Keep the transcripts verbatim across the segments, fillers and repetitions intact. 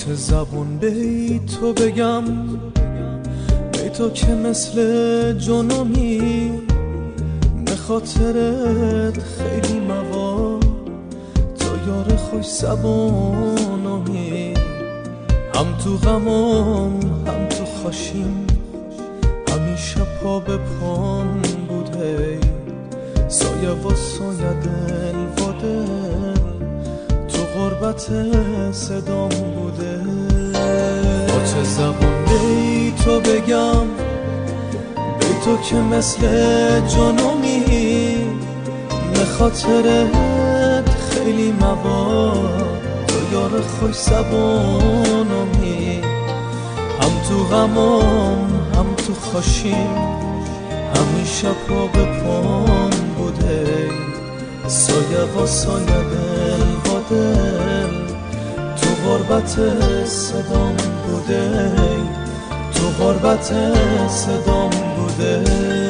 چه زبون بیتو بگم، بیتو که مثل جنومی، به خاطرت خیلی مواد، تو یار خوش زبونمی، هم تو غمام هم تو خاشیم، همیشه پا به پام بوده، سایه و سایه دل و دل، تو غربت صدام بوده. با چه زبان بیتو بگم، بیتو که مثل جنومی، به خاطرت خیلی مواد، تو یار خوش زبونمی، هم تو غمام هم تو خاشیم، همیشه پا به پام بوده، سایه و سایه دل با دل، تو غربت صدام بوده، تو غربت صدام بوده.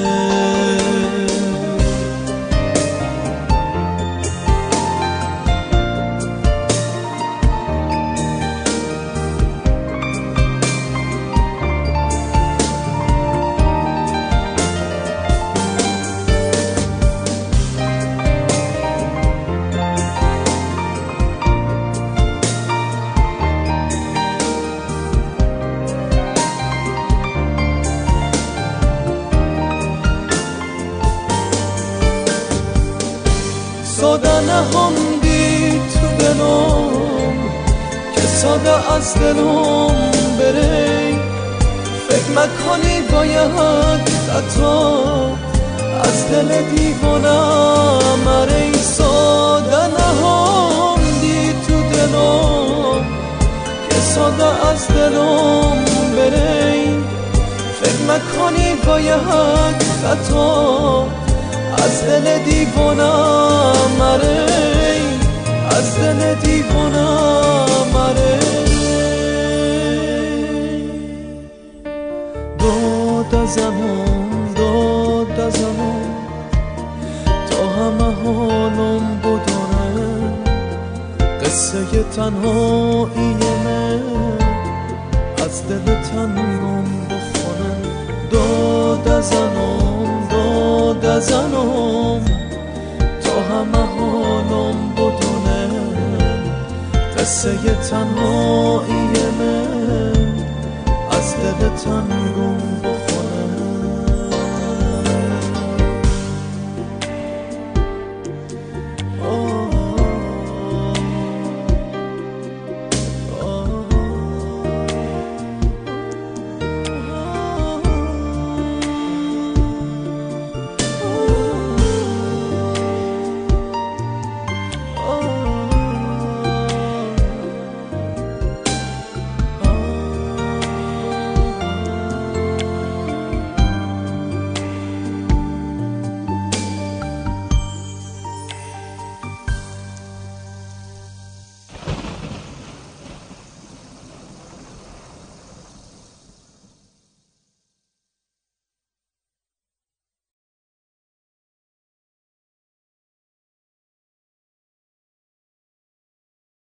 ساده نهاندی تو دلم که ساده از دلم بری، فکر مکنی باید خطا از دل دیوانم اره. ساده نهاندی تو دلم که ساده از دلم بری، فکر مکنی باید خطا از دل دیوانم اره، از دل دیوانم اره. داد زنم داد زنم تا همه حالم بدانه، قصه تنهایی من از دل تنگم بخونه. داد زنم داد زنم تا همه حالم بدونه، قصه تنهایی من از دل تنگم بخونه.